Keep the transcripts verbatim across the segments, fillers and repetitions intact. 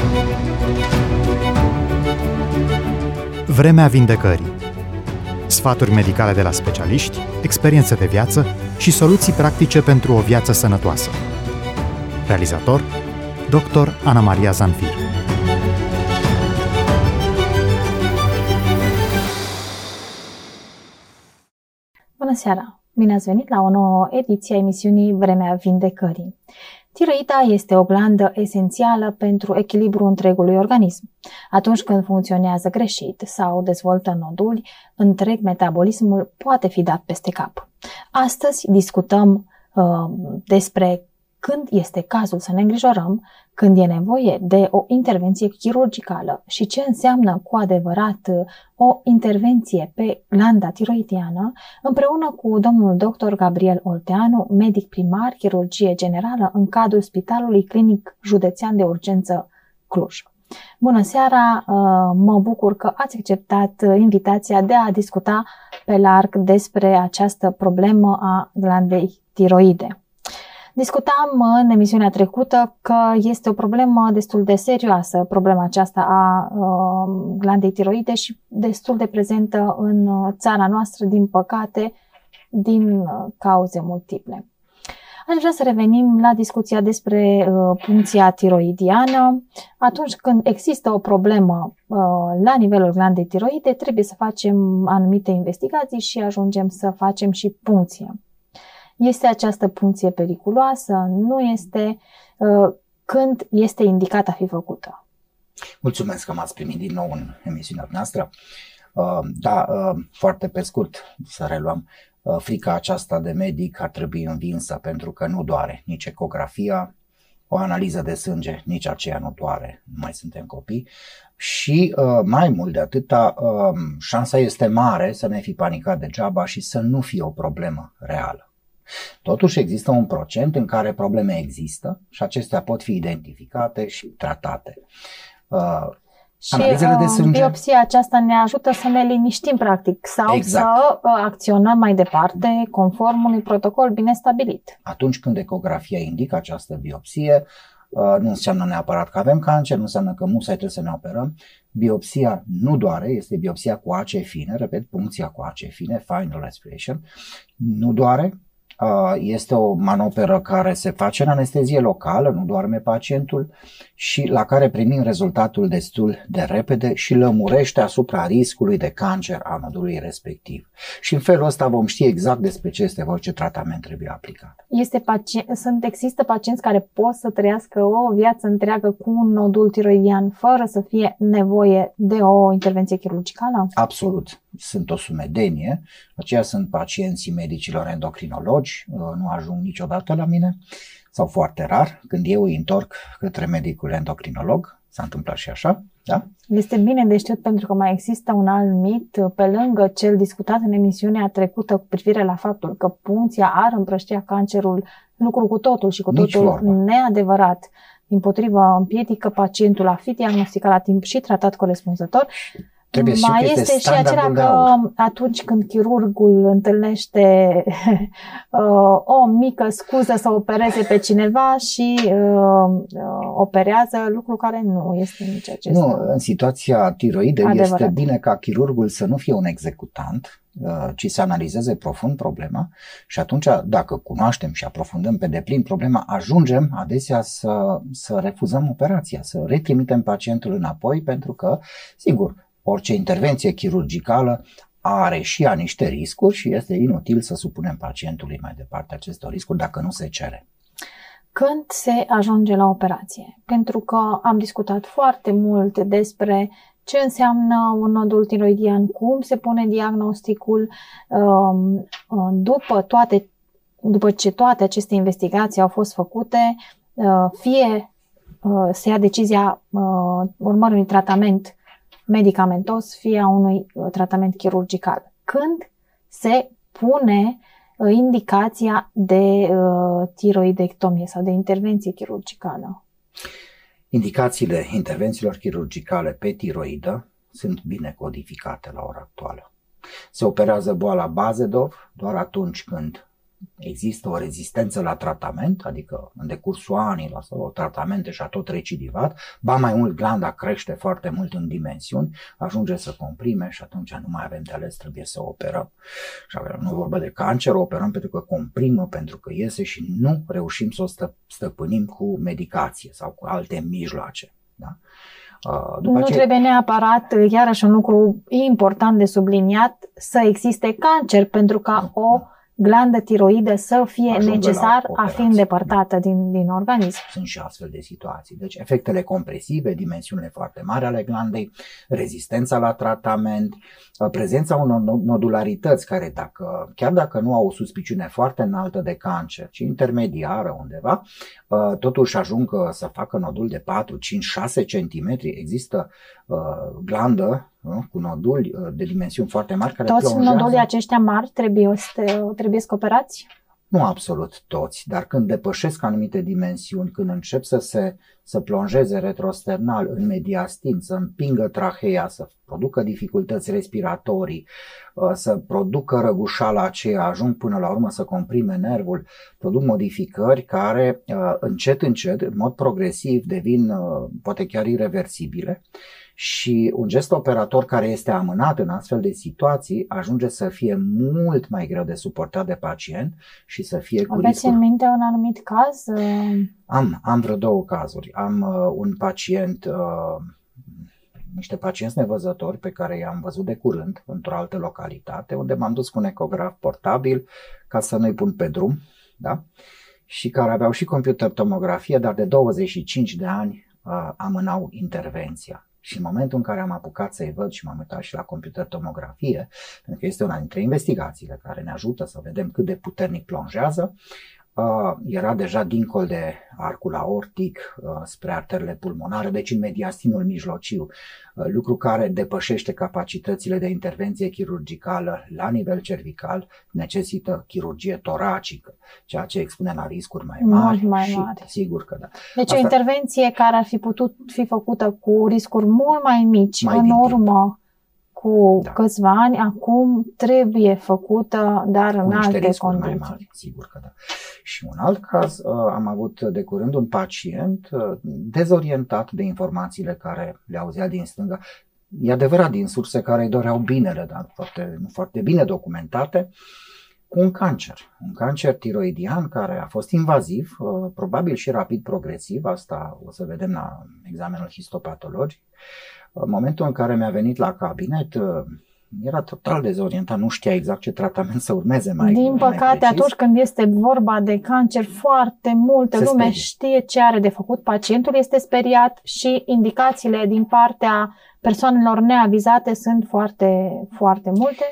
Vremea vindecării. Sfaturi medicale de la specialiști, experiențe de viață și soluții practice pentru o viață sănătoasă. Realizator: doctor Ana Maria Zanfir. Bună seara! Bine ați venit la o nouă ediție a emisiunii Vremea vindecării. Tiroida este o glandă esențială pentru echilibrul întregului organism. Atunci când funcționează greșit sau dezvoltă noduli, întreg metabolismul poate fi dat peste cap. Astăzi discutăm uh, despre când este cazul să ne îngrijorăm, când e nevoie de o intervenție chirurgicală și ce înseamnă cu adevărat o intervenție pe glanda tiroidiană, împreună cu domnul doctor Gabriel Olteanu, medic primar, chirurgie generală în cadrul Spitalului Clinic Județean de Urgență Cluj. Bună seara! Mă bucur că ați acceptat invitația de a discuta pe larg despre această problemă a glandei tiroide. Discutam în emisiunea trecută că este o problemă destul de serioasă, problema aceasta a uh, glandei tiroide și destul de prezentă în țara noastră, din păcate, din cauze multiple. Aș vrea să revenim la discuția despre uh, puncția tiroidiană. Atunci când există o problemă uh, la nivelul glandei tiroide, trebuie să facem anumite investigații și ajungem să facem și puncție. Este această puncție periculoasă? Nu este? Când este indicat a fi făcută? Mulțumesc că m-ați primit din nou în emisiunea noastră. Da, foarte pe scurt să reluăm. Frica aceasta de medic ar trebui învinsă pentru că nu doare nici ecografia, o analiză de sânge, nici aceea nu doare, nu mai suntem copii. Și mai mult de atâta, șansa este mare să ne fi panicat degeaba și să nu fie o problemă reală. Totuși există un procent în care probleme există și acestea pot fi identificate și tratate. Uh, și analizele de sânge, biopsia aceasta ne ajută să ne liniștim practic sau exact. să acționăm mai departe conform unui protocol bine stabilit. Atunci când ecografia indică această biopsie, uh, nu înseamnă neapărat că avem cancer, nu înseamnă că musai trebuie să ne operăm. Biopsia nu doare, este biopsia cu ace fine, repet, puncția cu ace fine, final aspiration, nu doare. Este o manoperă care se face în anestezie locală, nu doarme pacientul și la care primim rezultatul destul de repede și lămurește asupra riscului de cancer a nodului respectiv. Și în felul ăsta vom ști exact despre ce este vorba, ce tratament trebuie aplicat. Este pacient, sunt, există pacienți care pot să trăiască o viață întreagă cu un nodul tiroidian fără să fie nevoie de o intervenție chirurgicală? Absolut. Sunt o sumedenie. Aceia sunt pacienții medicilor endocrinologi, nu ajung niciodată la mine sau foarte rar. Când eu îi întorc către medicul endocrinolog, s-a întâmplat și așa, da? Este bine de știut pentru că mai există un alt mit pe lângă cel discutat în emisiunea trecută cu privire la faptul că puncția ar împrăștia cancerul, lucru cu totul și cu totul neadevărat. Dimpotrivă, împiedică pacientul a fi diagnosticat la timp și tratat corespunzător. Trebuie mai este, este și acela că atunci când chirurgul întâlnește uh, o mică scuză să opereze pe cineva și uh, operează, lucru care nu este nici acesta. Nu, în situația tiroide adevărat. Este bine ca chirurgul să nu fie un executant, uh, ci să analizeze profund problema și atunci, dacă cunoaștem și aprofundăm pe deplin problema, ajungem adesea să, să refuzăm operația, să retrimitem pacientul înapoi pentru că, sigur, orice intervenție chirurgicală are și ea niște riscuri și este inutil să supunem pacientului mai departe acestor riscuri dacă nu se cere. Când se ajunge la operație? Pentru că am discutat foarte mult despre ce înseamnă un nodul tiroidian, cum se pune diagnosticul, după, toate, după ce toate aceste investigații au fost făcute, fie se ia decizia urmării unui tratament medicamentos, fie a unui tratament chirurgical. Când se pune indicația de uh, tiroidectomie sau de intervenție chirurgicală? Indicațiile intervențiilor chirurgicale pe tiroidă sunt bine codificate la ora actuală. Se operează boala Bazedov doar atunci când există o rezistență la tratament, adică în decursul anilor sau tratamente și a tot recidivat, ba mai mult glanda crește foarte mult în dimensiuni, ajunge să comprime și atunci nu mai avem de ales, trebuie să operăm. Și nu vorba de cancer, o operăm pentru că comprimă, pentru că iese și nu reușim să o stă, stăpânim cu medicație sau cu alte mijloace. Da? După nu ce... trebuie neapărat, iarăși un lucru important de subliniat, să existe cancer pentru ca nu, o nu. glandă tiroidă să fie Ajungă necesar a fi îndepărtată din, din organism. Sunt și astfel de situații. Deci efectele compresive, dimensiunile foarte mari ale glandei, rezistența la tratament, prezența unor nodularități care dacă, chiar dacă nu au o suspiciune foarte înaltă de cancer, ci intermediară undeva, totuși ajung să facă nodul de patru, cinci, șase centimetri. Există uh, glandă uh, cu noduli uh, de dimensiuni foarte mari care Toți plonjează. nodulii aceștia mari trebuie, trebuie operați? Nu absolut toți, dar când depășesc anumite dimensiuni, când încep să se să plonjeze retrosternal în mediastin, să împingă traheea, să producă dificultăți respiratorii, să producă răgușala aceea, ajung până la urmă să comprime nervul, produc modificări care încet, încet, în mod progresiv, devin poate chiar ireversibile. Și un gest operator care este amânat în astfel de situații ajunge să fie mult mai greu de suportat de pacient și să fie cu Aveți riscul. în minte un anumit caz? Am, am vreo două cazuri. Am uh, un pacient, uh, niște pacienți nevăzători pe care i-am văzut de curând într-o altă localitate, unde m-am dus cu un ecograf portabil ca să nu-i pun pe drum, da? Și care aveau și computer tomografie, dar de douăzeci și cinci de ani uh, amânau intervenția. Și în momentul în care am apucat să-i văd și m-am uitat și la computer tomografie, pentru că este una dintre investigațiile care ne ajută să vedem cât de puternic plonjează, uh, era deja dincolo de arcul aortic uh, spre arterele pulmonare, deci în mediastinul mijlociu, uh, lucru care depășește capacitățile de intervenție chirurgicală la nivel cervical, necesită chirurgie toracică, ceea ce expune la riscuri mai mari. Mult mai și, mari. Sigur că da. Deci Asta... o intervenție care ar fi putut fi făcută cu riscuri mult mai mici mai în urmă cu da. câțiva ani, acum trebuie făcută, dar cu în alte condiții. Mai mari, sigur că da. Și un alt caz, am avut de curând un pacient dezorientat de informațiile care le auzea din stânga. E adevărat, din surse care îi doreau binele, dar foarte, foarte bine documentate, cu un cancer. Un cancer tiroidian care a fost invaziv, probabil și rapid progresiv, asta o să vedem la examenul histopatologic. În momentul în care mi-a venit la cabinet, era total dezorientat, nu știa exact ce tratament să urmeze mai Din păcate, mai atunci când este vorba de cancer, foarte multă Se lume sperie. știe ce are de făcut, pacientul este speriat și indicațiile din partea persoanelor neavizate sunt foarte, foarte multe.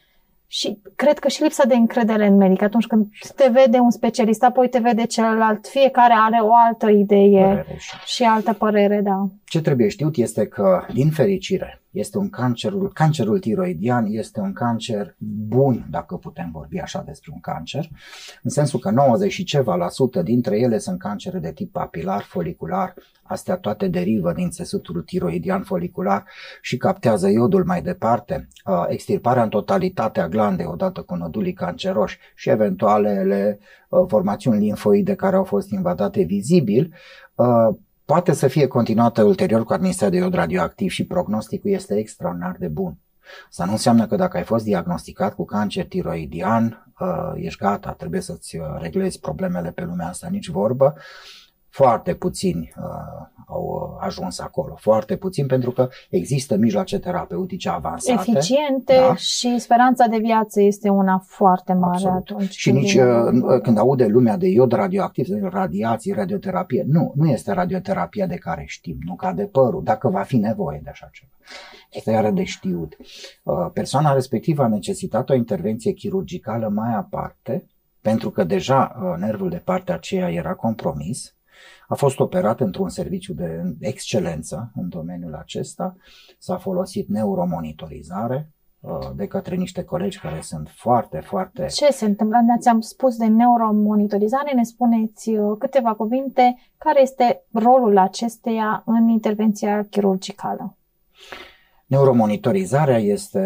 Și cred că și lipsa de încredere în medic. Atunci când te vede un specialist, apoi te vede celălalt, fiecare are o altă idee și... și altă părere, da. Ce trebuie știut este că, din fericire, este un cancerul, cancerul tiroidian este un cancer bun, dacă putem vorbi așa despre un cancer, în sensul că nouăzeci și ceva la sută dintre ele sunt cancere de tip papilar, folicular, astea toate derivă din țesutul tiroidian folicular și captează iodul mai departe, extirparea în totalitate a glandei odată cu nodulii canceroși și eventualele formațiuni limfoide care au fost invadate vizibil, poate să fie continuată ulterior cu administrarea de iod radioactiv și prognosticul este extraordinar de bun. Asta nu înseamnă că dacă ai fost diagnosticat cu cancer tiroidian, ești gata, trebuie să-ți reglezi problemele pe lumea asta, nici vorbă. Foarte puțini uh, au ajuns acolo, foarte puțini, pentru că există mijloace terapeutice avansate. Eficiente, da? Și speranța de viață este una foarte mare. Absolut. Atunci. Și nici uh, când aude lumea de iod radioactiv, radiații, radioterapie, nu, nu este radioterapia de care știm, nu cade părul, dacă va fi nevoie de așa ceva. Asta iară de știut. Uh, persoana respectivă a necesitat o intervenție chirurgicală mai aparte, pentru că deja uh, nervul de partea aceea era compromis. A fost operat într-un serviciu de excelență în domeniul acesta, s-a folosit neuromonitorizare de către niște colegi care sunt foarte, foarte... Ce se întâmplă? Ne-ați spus de neuromonitorizare, ne spuneți câteva cuvinte, care este rolul acesteia în intervenția chirurgicală? Neuromonitorizarea este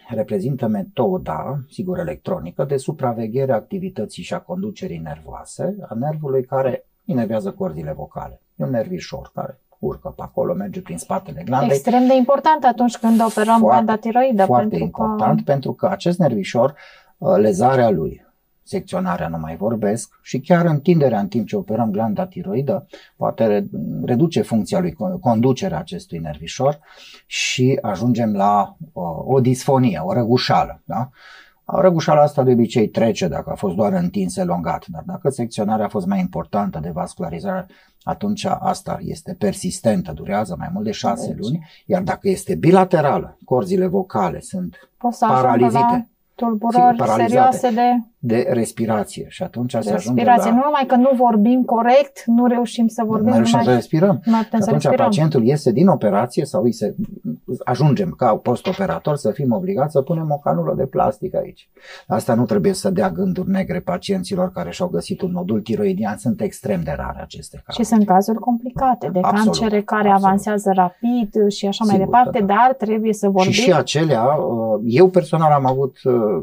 reprezintă metoda, sigur electronică, de supraveghere a activității și a conducerii nervoase a nervului care inervează corzile vocale. E un nervișor care urcă pe acolo, merge prin spatele glandei. Extrem de important atunci când operăm glanda tiroidă. Foarte pentru important, că... pentru că acest nervișor, lezarea lui, secționarea nu mai vorbesc, și chiar întinderea în timp ce operăm glanda tiroidă poate reduce funcția lui, conducerea acestui nervișor, și ajungem la o, o disfonie, o răgușală. Da? Răgușala asta de obicei trece dacă a fost doar întins, elongat, dar dacă secționarea a fost mai importantă de vascularizare, atunci asta este persistentă, durează mai mult de șase deci. luni, iar dacă este bilaterală, corzile vocale sunt paralizite, tulburări serioase de... de respirație, și atunci se respirație. ajunge la... Nu numai că nu vorbim corect, nu reușim să vorbim, nu reușim să respirăm. Nu atunci să respirăm. Pacientul iese din operație sau îi se... ajungem ca post-operator să fim obligați să punem o canulă de plastic aici. Asta nu trebuie să dea gânduri negre pacienților care și-au găsit un nodul tiroidian. Sunt extrem de rare aceste cazuri. Și sunt cazuri complicate de absolut, cancere care absolut. avansează rapid și așa Sigur, mai departe, da. dar trebuie să vorbim. Și și acelea, eu personal am avut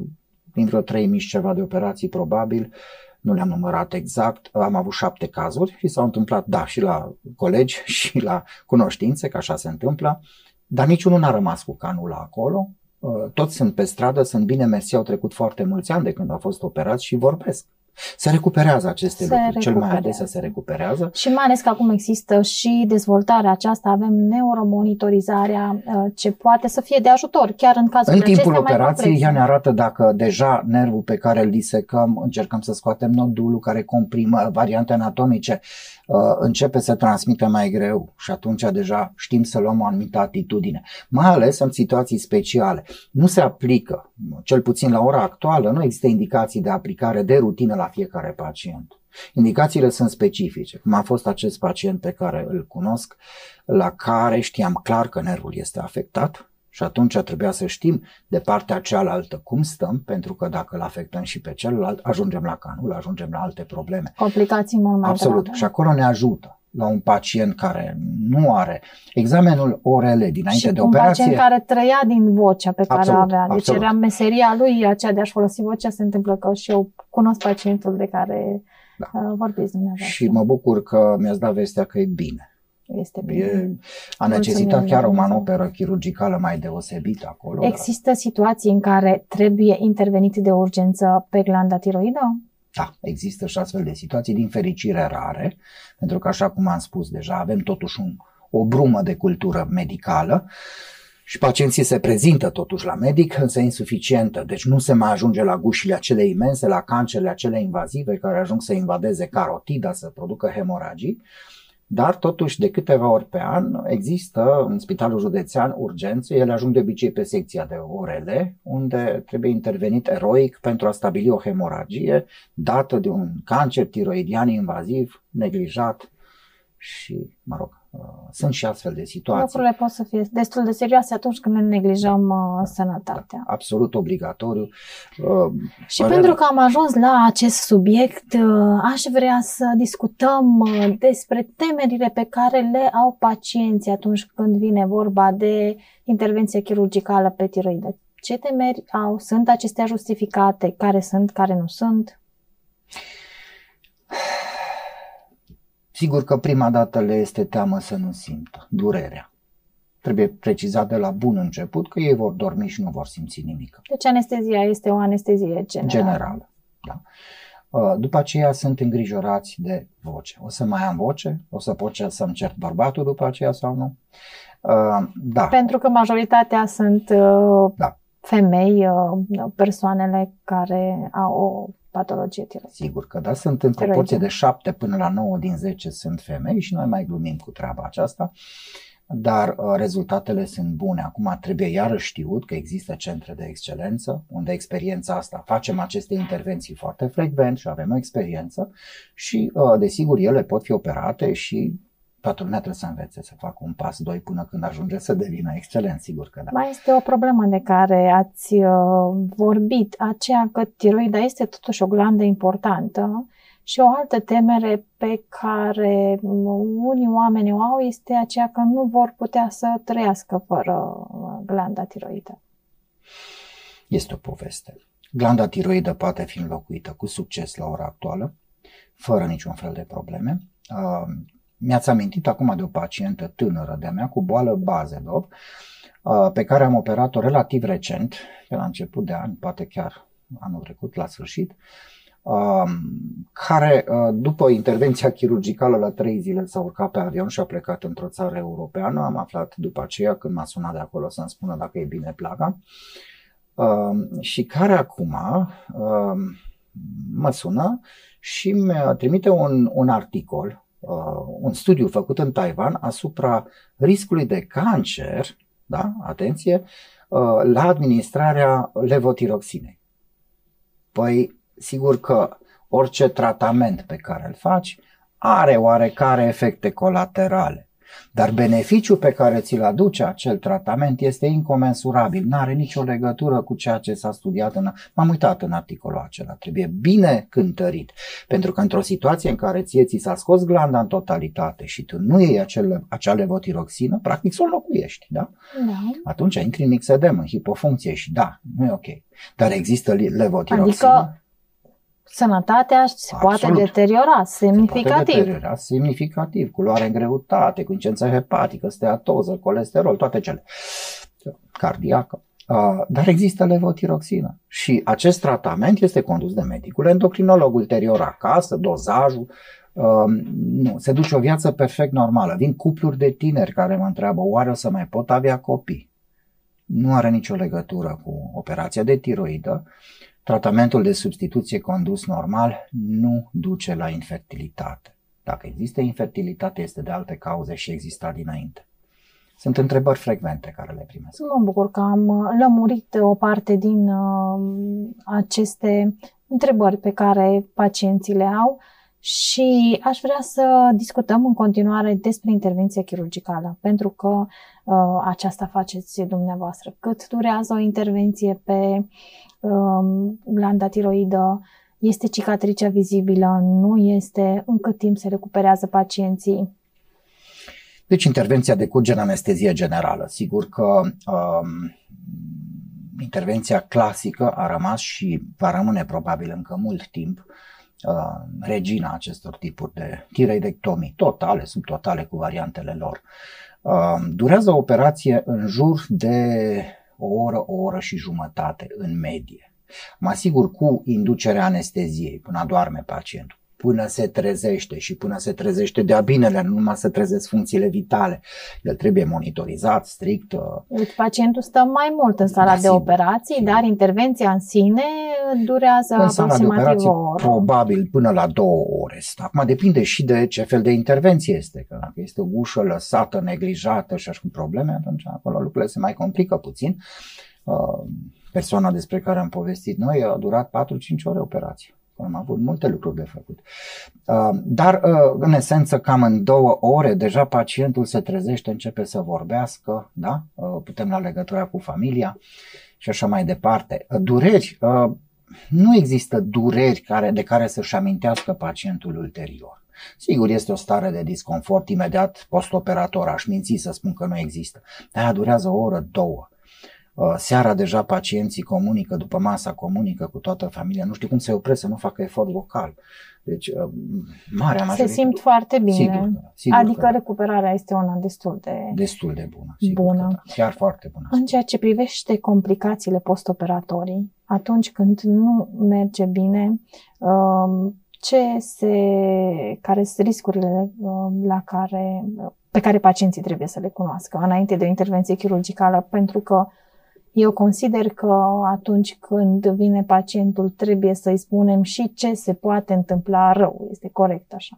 din vreo trei mii și ceva de operații probabil, nu le-am numărat exact, am avut șapte cazuri și s-au întâmplat, da, și la colegi și la cunoștințe, că așa se întâmplă, dar niciunul n-a rămas cu canula acolo, toți sunt pe stradă, sunt bine mersi, au trecut foarte mulți ani de când au fost operați și vorbesc. Se recuperează aceste se lucruri, recuperează. Cel mai adesea se recuperează. Și mai ales că acum există și dezvoltarea aceasta, avem neuromonitorizarea ce poate să fie de ajutor, chiar în cazul În timpul operației ea ne arată dacă deja nervul pe care îl disecăm, încercăm să scoatem nodulul care comprimă variante anatomice, începe să transmită mai greu și atunci deja știm să luăm o anumită atitudine. Mai ales în situații speciale. Nu se aplică, cel puțin la ora actuală, nu există indicații de aplicare de rutină la fiecare pacient. Indicațiile sunt specifice, cum a fost acest pacient pe care îl cunosc, la care știam clar că nervul este afectat și atunci trebuia să știm de partea cealaltă cum stăm, pentru că dacă îl afectăm și pe celălalt, ajungem la canulă, ajungem la alte probleme. Complicații mult mai Absolut. grave. Și acolo ne ajută la un pacient care nu are examenul O R L dinainte și de operație. Și un pacient care trăia din vocea pe care absolut, o avea. Deci absolut. era meseria lui aceea de a-și folosi vocea. Se întâmplă că și eu cunosc pacientul de care da. uh, vorbiți dumneavoastră. Și mă bucur că mi-ați dat vestea că e bine. Este bine. E, a necesitat chiar o manoperă chirurgicală mai deosebită acolo. Există dar... situații în care trebuie intervenit de urgență pe glanda tiroidă? Da, există și astfel de situații, din fericire rare, pentru că, așa cum am spus deja, avem totuși un, o brumă de cultură medicală și pacienții se prezintă totuși la medic, însă insuficientă, deci nu se mai ajunge la gușile acele imense, la cancerele acele invazive care ajung să invadeze carotida, să producă hemoragii. Dar totuși de câteva ori pe an există în Spitalul Județean urgențe, ele ajung de obicei pe secția de O R L, unde trebuie intervenit eroic pentru a stabili o hemoragie dată de un cancer tiroidian invaziv, neglijat și, mă rog, sunt și astfel de situații. Lucrurile pot să fie destul de serioase atunci când ne neglijăm da, sănătatea. Da, absolut obligatoriu. Și părere... pentru că am ajuns la acest subiect, aș vrea să discutăm despre temerile pe care le au pacienții atunci când vine vorba de intervenție chirurgicală pe tiroidă. Ce temeri au? Sunt acestea justificate? Care sunt, care nu sunt? Sigur că prima dată le este teamă să nu simtă durerea. Trebuie precizat de la bun început că ei vor dormi și nu vor simți nimic. Deci anestezia este o anestezie generală. Generală, da. După aceea sunt îngrijorați de voce. O să mai am voce? O să pot să-mi cert bărbatul după aceea sau nu? Da. Pentru că majoritatea sunt da. femei, persoanele care au o patologie tiroidă. Sigur că da, sunt în proporție de șapte până la nouă din zece sunt femei și noi mai glumim cu treaba aceasta, dar uh, rezultatele sunt bune. Acum trebuie iarăși știut că există centre de excelență unde experiența asta, facem aceste intervenții foarte frecvent și avem o experiență și uh, desigur ele pot fi operate și toată lumea trebuie să învețe să facă un pas, doi până când ajunge să devină excelent, sigur că da. Mai este o problemă de care ați uh, vorbit, aceea că tiroida este totuși o glandă importantă și o altă temere pe care unii oameni o au este aceea că nu vor putea să trăiască fără glanda tiroidă. Este o poveste. Glanda tiroidă poate fi înlocuită cu succes la ora actuală, fără niciun fel de probleme. Uh, mi-ați amintit acum de o pacientă tânără de-a mea cu boală Basedov, uh, pe care am operat-o relativ recent, pe la început de an, poate chiar anul trecut, la sfârșit, uh, care după intervenția chirurgicală la trei zile s-a urcat pe avion și a plecat într-o țară europeană. Am aflat după aceea când m-a sunat de acolo să-mi spună dacă e bine plaga. Uh, și care acum uh, mă sună și mi trimite un, un articol, uh, un studiu făcut în Taiwan asupra riscului de cancer, da, atenție, uh, la administrarea levotiroxinei. Păi, sigur că orice tratament pe care îl faci are oarecare efecte colaterale. Dar beneficiul pe care ți-l aduce acel tratament este incomensurabil, nu are nicio legătură cu ceea ce s-a studiat. În... M-am uitat în articolul acela, trebuie bine cântărit, pentru că într-o situație în care ție ți s-a scos glanda în totalitate și tu nu iei acel, acea levotiroxină, practic să o înlocuiești, da? Da. Atunci intri în mixedem, în hipofuncție și da, nu e ok. Dar există levotiroxină. Adică sănătatea se Absolut. poate deteriora semnificativ. Se poate deteriora semnificativ, culoare în greutate, cu insuficiență hepatică, steatoză, colesterol, toate cele. Cardiacă. Dar există levotiroxină și acest tratament este condus de medicul endocrinolog ulterior acasă, dozajul. Nu, se duce o viață perfect normală. Vin cupluri de tineri care mă întreabă, oare o să mai pot avea copii? Nu are nicio legătură cu operația de tiroidă. Tratamentul de substituție condus normal nu duce la infertilitate. Dacă există infertilitate, este de alte cauze și exista dinainte. Sunt întrebări frecvente care le primesc. Mă bucur că am lămurit o parte din uh, aceste întrebări pe care pacienții le au și aș vrea să discutăm în continuare despre intervenția chirurgicală, pentru că uh, aceasta faceți dumneavoastră. Cât durează o intervenție pe uh, glanda tiroidă? Este cicatricea vizibilă? Nu este? În cât timp se recuperează pacienții? Deci intervenția decurge în anestezie generală. Sigur că um, intervenția clasică a rămas și va rămâne probabil încă mult timp uh, regina acestor tipuri de tiroidectomii totale, subtotale cu variantele lor. Uh, durează o operație în jur de o oră, o oră și jumătate în medie. Mă asigur cu inducerea anesteziei până adorme pacientul, până se trezește și până se trezește de-a binele, nu numai să trezesc funcțiile vitale. El trebuie monitorizat strict. Deci pacientul stă mai mult în sala da, de sigur, operații, sigur. Dar intervenția în sine durează în aproximativ sala de operații, o oră. probabil până la două ore. Acum depinde și de ce fel de intervenție este. Că dacă este o ușă lăsată, neglijată și așa cu probleme, atunci acolo lucrurile se mai complică puțin. Persoana despre care am povestit noi a durat patru-cinci ore operație. Am avut multe lucruri de făcut. Dar, în esență, cam în două ore, deja pacientul se trezește, începe să vorbească, da? Putem lua legătura cu familia și așa mai departe. Dureri, nu există dureri care, de care să-și amintească pacientul ulterior. Sigur, este o stare de disconfort imediat postoperator, aș minți să spun că nu există. Aia durează o oră, două. Seara deja pacienții comunică, după masa comunică cu toată familia, nu știu cum se opresc să nu facă efort vocal. Deci, marea majoritate. Se simt foarte bine, sigur, sigur adică că recuperarea este una destul de destul de bună. Sigur bună. Da, chiar foarte bună. În ceea ce privește complicațiile postoperatorii, atunci când nu merge bine, ce se, care sunt riscurile la care, pe care pacienții trebuie să le cunoască înainte de o intervenție chirurgicală, pentru că eu consider că atunci când vine pacientul trebuie să-i spunem și ce se poate întâmpla rău. Este corect așa?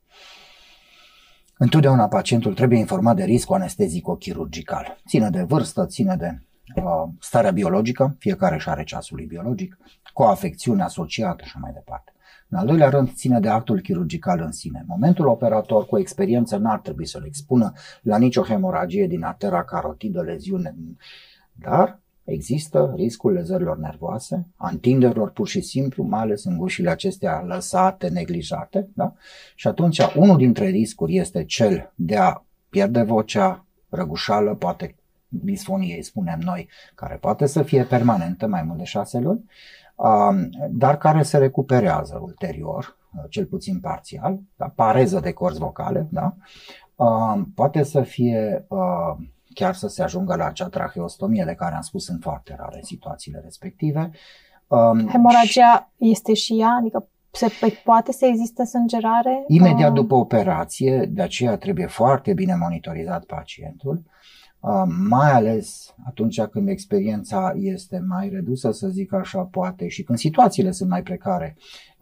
Întotdeauna pacientul trebuie informat de riscul anestezico-chirurgical. Ține de vârstă, ține de uh, starea biologică, fiecare își are ceasul lui biologic, cu o afecțiune asociată și mai departe. În al doilea rând, ține de actul chirurgical în sine. Momentul operator cu experiență n-ar trebui să-l expună la nicio hemoragie din artera carotidă, leziune, dar există riscul lezărilor nervoase, a întinderilor pur și simplu, mai ales în gușile acestea lăsate, neglijate. Da? Și atunci, unul dintre riscuri este cel de a pierde vocea, răgușală, poate disfoniei, spunem noi, care poate să fie permanentă, mai mult de șase luni, dar care se recuperează ulterior, cel puțin parțial, da? Pareză de corzi vocale, da? Poate să fie chiar să se ajungă la acea tracheostomie de care am spus, sunt foarte rare situațiile respective. Hemoragia este și ea? Adică se poate să existe sângerare? Imediat după operație, de aceea trebuie foarte bine monitorizat pacientul, mai ales atunci când experiența este mai redusă, să zic așa, poate, și când situațiile sunt mai precare,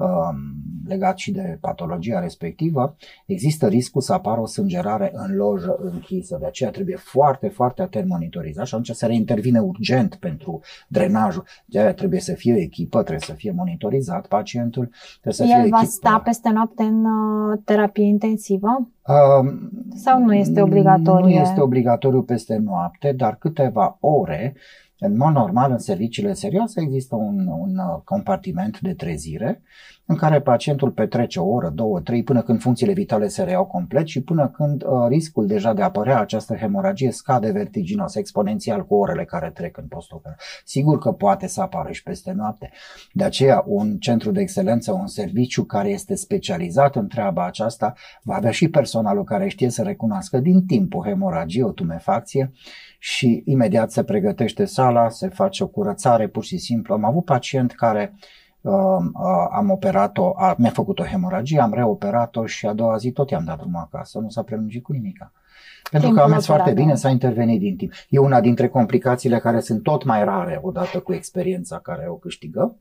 legat și de patologia respectivă, există riscul să apară o sângerare în lojă închisă. De aceea trebuie foarte, foarte atent monitorizat și atunci se reintervine urgent pentru drenajul. De aceea trebuie să fie o echipă, trebuie să fie monitorizat pacientul. Trebuie să El fie va echipă. sta peste noapte în uh, terapie intensivă? Uh, Sau nu este obligatoriu? Nu este obligatoriu peste noapte, dar câteva ore. În mod normal, în serviciile serioase există un, un compartiment de trezire în care pacientul petrece o oră, două, trei, până când funcțiile vitale se reiau complet și până când uh, riscul deja de a apărea această hemoragie scade vertiginos, exponențial cu orele care trec în postoperă. Sigur că poate să apară și peste noapte. De aceea, un centru de excelență, un serviciu care este specializat în treaba aceasta, va avea și personalul care știe să recunoască din timp o hemoragie, o tumefacție, și imediat se pregătește sala, se face o curățare, pur și simplu. Am avut pacient care uh, uh, am operat-o, a, mi-a făcut o hemoragie, am reoperat-o și a doua zi tot i-am dat drumul acasă, nu s-a prelungit cu nimica. Pentru Timpul că am mers foarte bine, s-a intervenit din timp. E una dintre complicațiile care sunt tot mai rare odată cu experiența care o câștigă.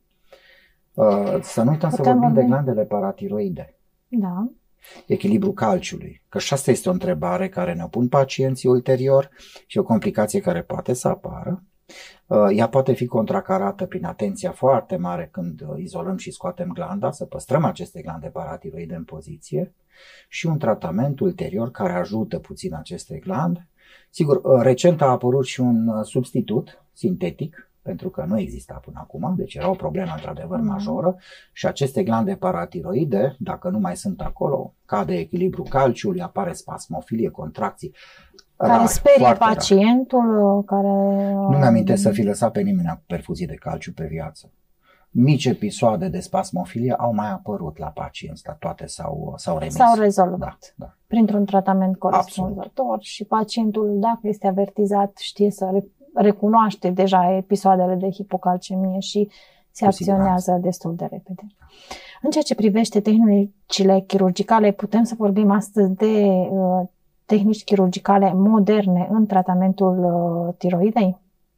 Uh, să nu uităm Putem să vorbim vorbi. de glandele paratiroide. Da. Echilibru calciului, că și asta este o întrebare care ne pun pacienții ulterior și o complicație care poate să apară. Ea poate fi contracarată prin atenția foarte mare când izolăm și scoatem glanda, să păstrăm aceste glande paratiroide în poziție, și un tratament ulterior care ajută puțin aceste glande. Sigur, recent a apărut și un substitut sintetic, pentru că nu exista până acum, deci era o problemă într-adevăr majoră, și aceste glande paratiroide, dacă nu mai sunt acolo, cade echilibru calciului, apare spasmofilie, contracții. Care rar, sperie pacientul, rar. care... Nu mi-amintesc să fi lăsat pe nimeni cu perfuzii de calciu pe viață. Mici episoade de spasmofilie au mai apărut la pacienți, dar toate s-au, s-au remis. S-au rezolvat. Da, da. Printr-un tratament corespunzător. Absolut. Și pacientul, dacă este avertizat, știe să recunoaște deja episoadele de hipocalcemie și se acționează destul de repede. În ceea ce privește tehnicile chirurgicale, putem să vorbim astăzi de uh, tehnici chirurgicale moderne în tratamentul uh, tiroidei?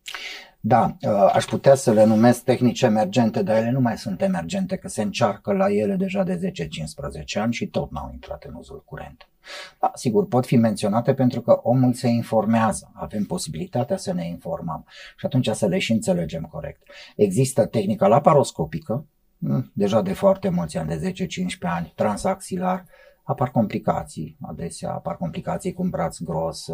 Da, uh, aș putea să le numesc tehnici emergente, dar ele nu mai sunt emergente, că se încearcă la ele deja de zece cincisprezece ani și tot n-au intrat în uzul curent. Da, sigur, pot fi menționate pentru că omul se informează, avem posibilitatea să ne informăm și atunci să le și înțelegem corect. Există tehnica laparoscopică, deja de foarte mulți ani, de zece cincisprezece ani, transaxilar, apar complicații, adesea apar complicații cu un braț gros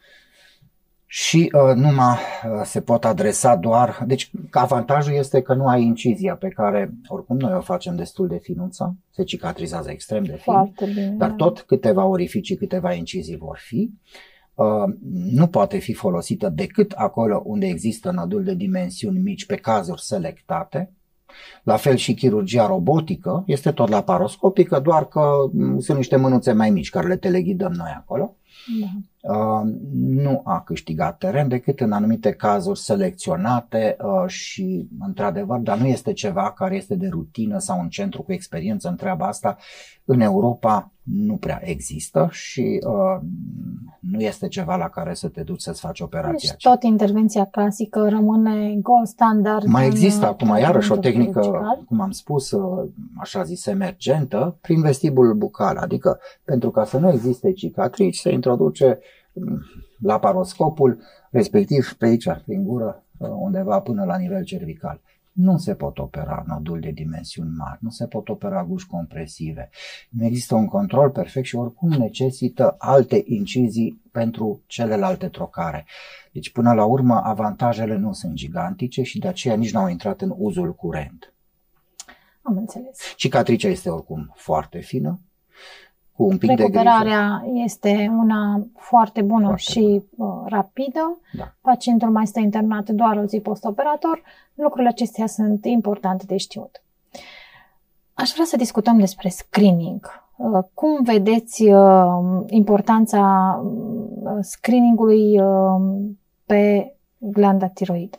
și uh, numai uh, se pot adresa doar, deci avantajul este că nu ai incizia pe care oricum noi o facem destul de finuță, se cicatrizează extrem de fin, bine, dar tot câteva orificii, câteva incizii vor fi. Uh, nu poate fi folosită decât acolo unde există nodul de dimensiuni mici pe cazuri selectate. La fel și chirurgia robotică, este tot laparoscopică, doar că sunt niște mânuțe mai mici care le teleghidăm noi acolo. Da. Uh, nu a câștigat teren decât în anumite cazuri selecționate uh, și într-adevăr, dar nu este ceva care este de rutină sau un centru cu experiență în treaba asta. În Europa nu prea există și uh, nu este ceva la care să te duci să-ți faci operația. Deci tot intervenția clasică rămâne gold standard. Mai există acum iarăși o tehnică, chirurgical, cum am spus, așa zis, emergentă, prin vestibul bucal, adică pentru ca să nu existe cicatrici, se introduce laparoscopul, respectiv pe aici, prin gură, undeva până la nivel cervical. Nu se pot opera noduli de dimensiuni mari, nu se pot opera guși compresive. Nu există un control perfect și oricum necesită alte incizii pentru celelalte trocare. Deci până la urmă avantajele nu sunt gigantice și de aceea nici nu au intrat în uzul curent. Am înțeles. Cicatricea este oricum foarte fină, cu un pic Recuperarea de grijă. este una foarte bună foarte și bună. rapidă, Da. pacientul mai stă internat doar o zi postoperator, lucrurile acestea sunt importante de știut. Aș vrea să discutăm despre screening. Cum vedeți importanța screeningului pe glanda tiroidă?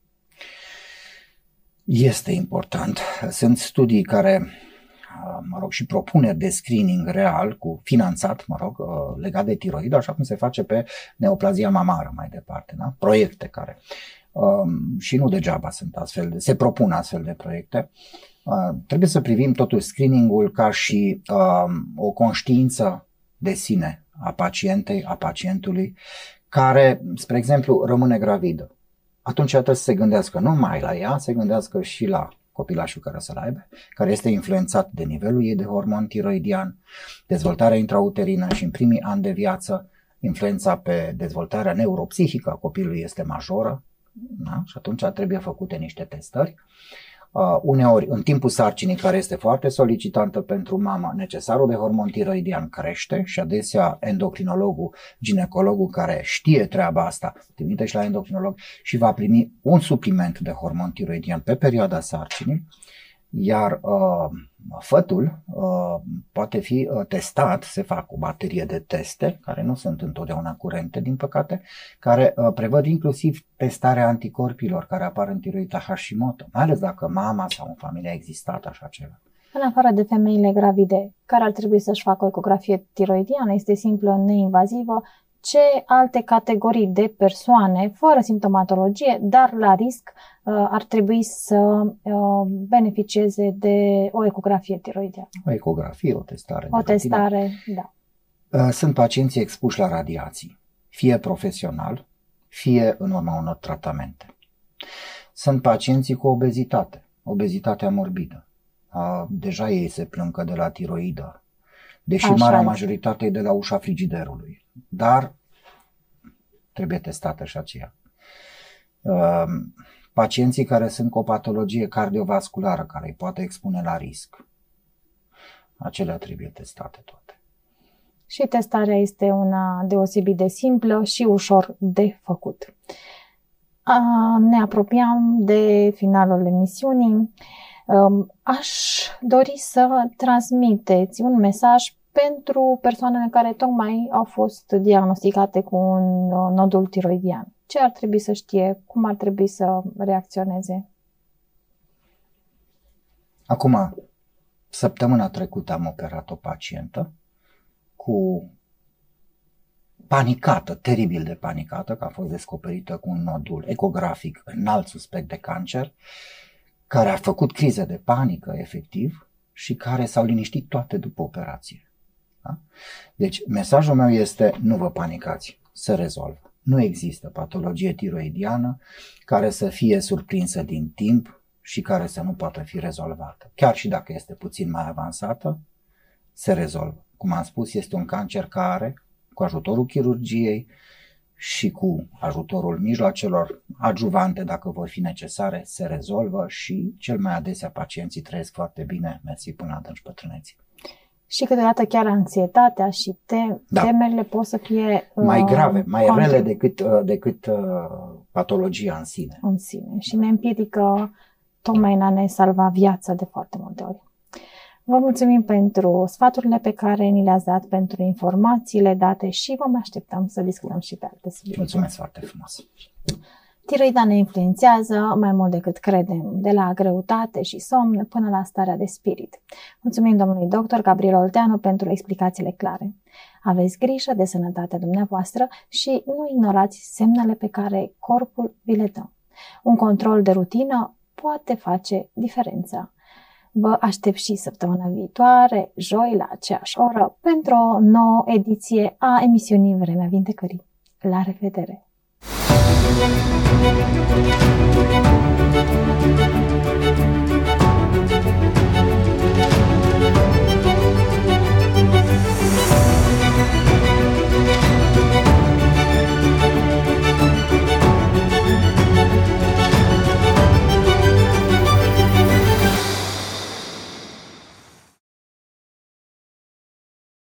Este important. Sunt studii care, mă rog, și propuneri de screening real, cu finanțat, mă rog, legat de tiroidă, așa cum se face pe neoplazia mamară mai departe, da? Proiecte care, um, și nu degeaba sunt astfel de, se propun astfel de proiecte. Uh, trebuie să privim totul screeningul ca și uh, o conștiință de sine a pacientei, a pacientului, care, spre exemplu, rămâne gravidă. Atunci trebuie să se gândească nu numai la ea, se gândească și la copilașul care o să-l aibă, care este influențat de nivelul ei de hormon tiroidian, dezvoltarea intrauterină și în primii ani de viață, influența pe dezvoltarea neuropsihică a copilului este majoră, da? Și atunci trebuie făcute niște testări. Uh, uneori, în timpul sarcinii, care este foarte solicitantă pentru mama, necesarul de hormon tiroidian crește și adesea endocrinologul, ginecologul care știe treaba asta, trimite și la endocrinolog și va primi un supliment de hormon tiroidian pe perioada sarcinii, iar uh, fătul uh, poate fi uh, testat, se fac o baterie de teste, care nu sunt întotdeauna curente, din păcate, care uh, prevăd inclusiv testarea anticorpilor care apar în tiroida Hashimoto, mai ales dacă mama sau în familie a existat așa ceva. În afară de femeile gravide, care ar trebui să-și facă o ecografie tiroidiană, este simplă, neinvazivă, ce alte categorii de persoane fără simptomatologie, dar la risc, ar trebui să beneficieze de o ecografie tiroidiană? O ecografie, o testare. O testare, da. Sunt pacienții expuși la radiații, fie profesional, fie în urma unor tratamente. Sunt pacienții cu obezitate, obezitatea morbidă. Deja ei se plâng de la tiroidă, deși Așa marea e. majoritate e de la ușa frigiderului. Dar trebuie testată și aceea. Pacienții care sunt cu o patologie cardiovasculară, care îi poate expune la risc, acelea trebuie testate toate. Și testarea este una deosebit de simplă și ușor de făcut. Ne apropiam de finalul emisiunii. Aș dori să transmiteți un mesaj pentru persoanele care tocmai au fost diagnosticate cu un nodul tiroidian. Ce ar trebui să știe? Cum ar trebui să reacționeze? Acum, săptămâna trecută am operat o pacientă cu panicată, teribil de panicată, că a fost descoperită cu un nodul ecografic înalt suspect de cancer, care a făcut crize de panică, efectiv, și care s-au liniștit toate după operație. Da? Deci, mesajul meu este, nu vă panicați, se rezolvă. Nu există patologie tiroidiană care să fie surprinsă din timp și care să nu poată fi rezolvată. Chiar și dacă este puțin mai avansată, se rezolvă. Cum am spus, este un cancer care, cu ajutorul chirurgiei și cu ajutorul mijloacelor adjuvante, dacă vor fi necesare, se rezolvă și cel mai adesea pacienții trăiesc foarte bine, mersi până adânci bătrâneții. Și câteodată chiar anxietatea și te- da. temerile pot să fie mai grave, mai contra- rele decât, uh, decât uh, patologia în sine. în sine și ne împiedică tocmai în a ne salva viața de foarte multe ori. Vă mulțumim pentru sfaturile pe care ni le-ați dat, pentru informațiile date și vă mai așteptăm să discutăm și pe alte subiecte. Mulțumesc foarte frumos! Tiroida ne influențează mai mult decât credem, de la greutate și somn până la starea de spirit. Mulțumim domnului doctor Gabriel Olteanu pentru explicațiile clare. Aveți grijă de sănătatea dumneavoastră și nu ignorați semnele pe care corpul vi le dă. Un control de rutină poate face diferența. Vă aștept și săptămâna viitoare, joi, la aceeași oră, pentru o nouă ediție a emisiunii Vremea Vindecării. La revedere! Thank you.